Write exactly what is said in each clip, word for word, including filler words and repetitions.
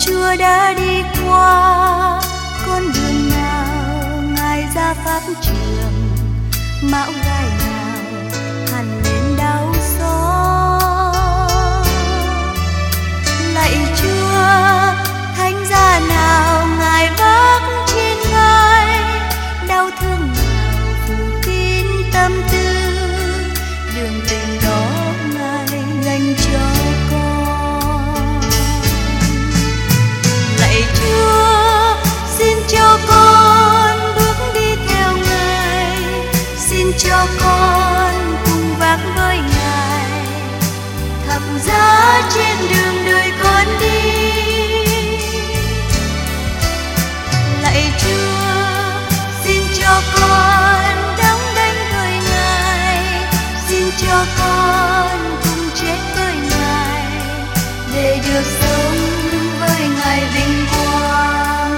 Chúa đã đi qua, con đường nào Ngài ra pháp trường, mão gai nào hằn lên đau xót. Lạy Chúa, thánh giá nào Ngài vác trên vai, đau thương nào phủ kín tâm tư, đường tình đó Ngài dành cho con. Lạy Chúa, xin cho con bước đi theo Ngài, xin cho con cùng vác với Ngài thập giá trên đường đời con đi. Lạy Chúa, xin cho con đóng đảnh với Ngài, xin cho con cùng chết với Ngài để được sống với Ngài vinh quang.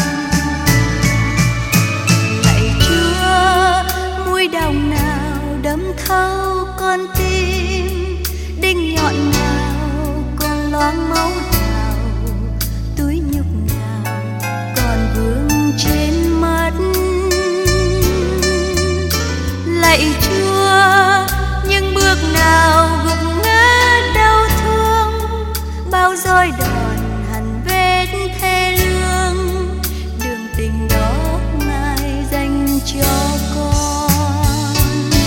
Lạy Chúa, mũi đồng nào đâm thấu con tim, đinh nhọn nào còn loáng máu nào, túi nhục nào còn vương trên mắt. Lạy Chúa, những bước nào gục ngã đau thương, bao roi đòn hằn vết thê lương, đường tình đó Ngài dành cho con.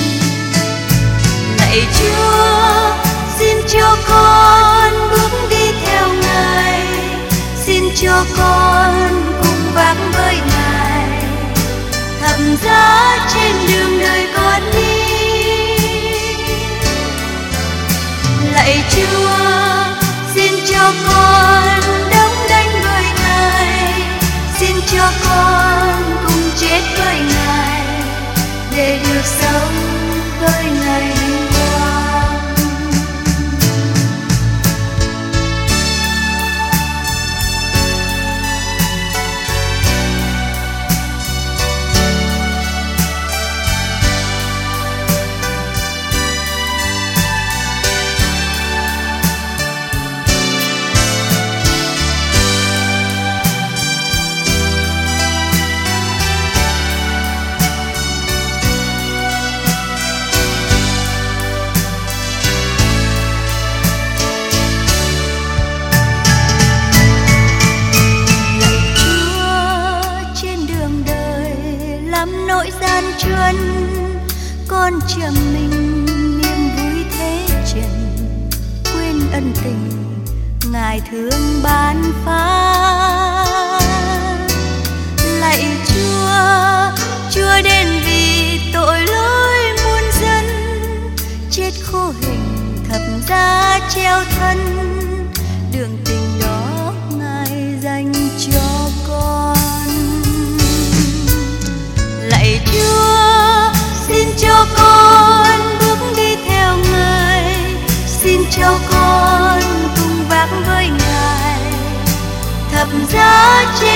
Lạy Chúa, xin cho con bước đi theo Ngài, xin cho con cùng vác với Ngài thập giá trên đường đời con đi. Lạy Chúa, xin cho con đóng đảnh với Ngài, xin cho con cùng chết với Ngài để được sống với Ngài vinh quang. Nỗi gian truân con trầm mình niềm vui thế trần, quên ân tình Ngài thương ban phát. Lạy Chúa, Chúa đến vì tội lỗi muôn dân, chết khô hình thập giá treo thân, đường tình đó Ngài dành cho con. Lạy Chúa, xin cho con bước đi theo Ngài, xin cho con cùng vác với Ngài thập giá trên